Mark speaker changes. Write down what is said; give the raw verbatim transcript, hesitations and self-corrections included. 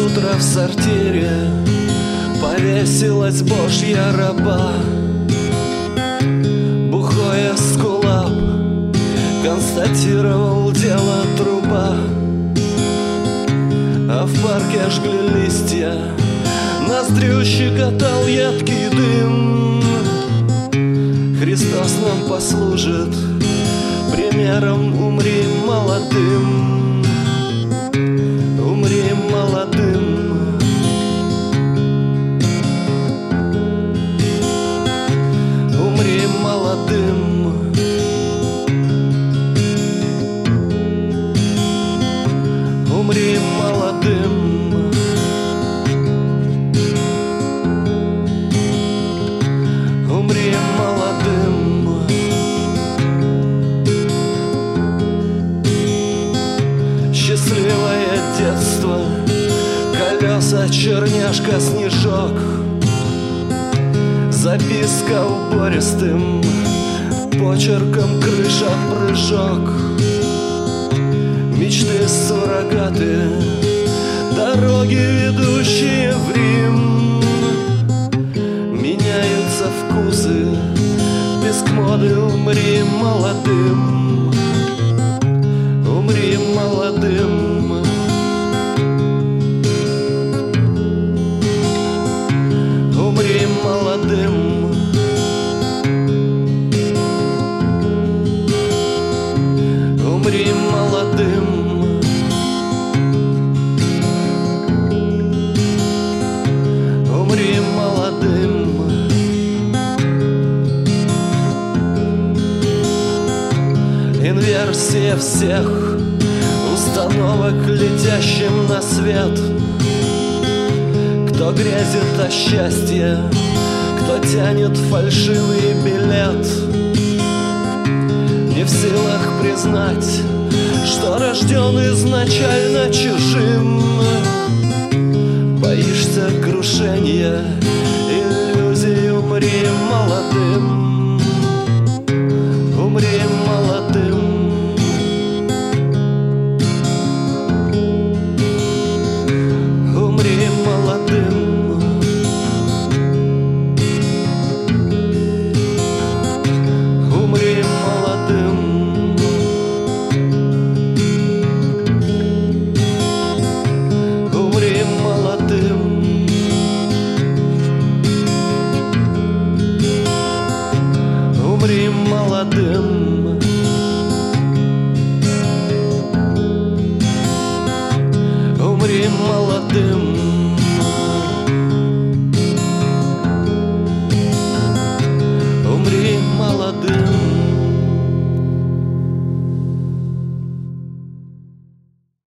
Speaker 1: утро в сортире повесилась Божья раба. Бухой эскулап констатировал дело труба, а в парке жгли листья, ноздрю щекотал едкий дым. Христос нам послужит примером, умри молодым, умри молодым. Умри молодым. Умри молодым. Умри молодым. Счастливое детство, колеса, черняшка, снежок, записка убористым почерком, крыша, прыжок. Мечты суррогаты, дороги, ведущие в Рим. Меняются вкусы, писк моды, умри молодым. Умри молодым. Умри молодым. Умри молодым. Умри молодым. Инверсия всех установок, летящим на свет. Кто грезит о счастье, кто тянет фальшивый билет, не в силах признать, что рожден изначально чужим. Боишься крушения иллюзий, умри молодым. Умри молодым. Умри молодым. Умри молодым. Умри молодым. Умри молодым. Умри молодым.